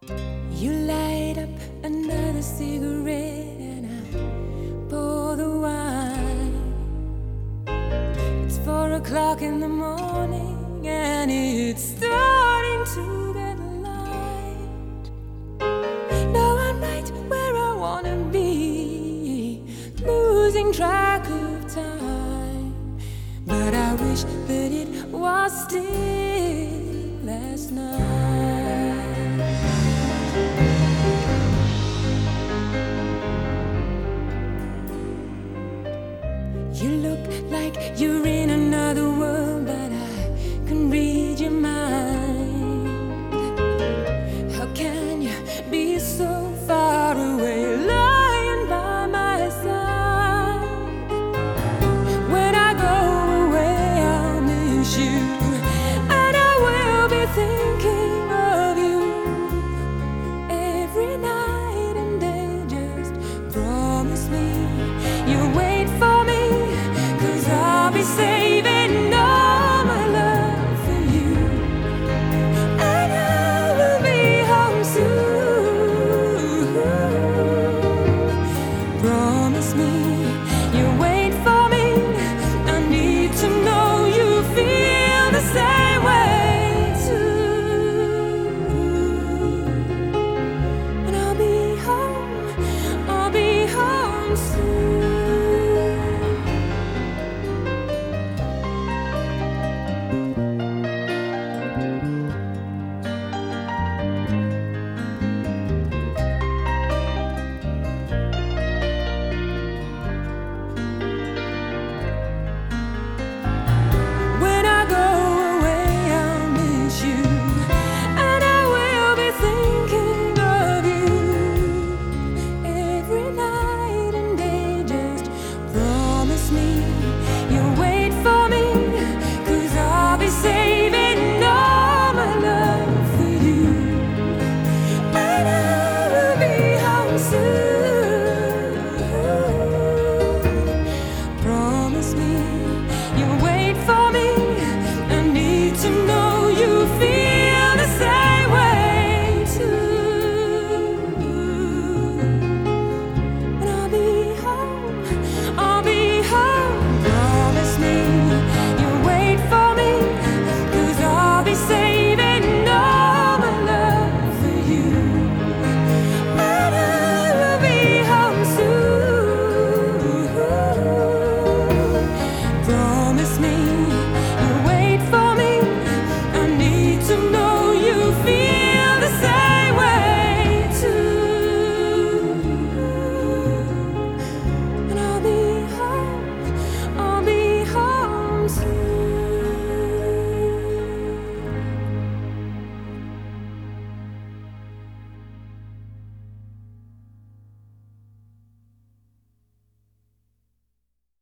You light up another cigarette and I pour the wine. It's 4 o'clock in the morning and it's starting to get light. Now I'm right where I wanna be, losing track of time. But I wish that it was still last night.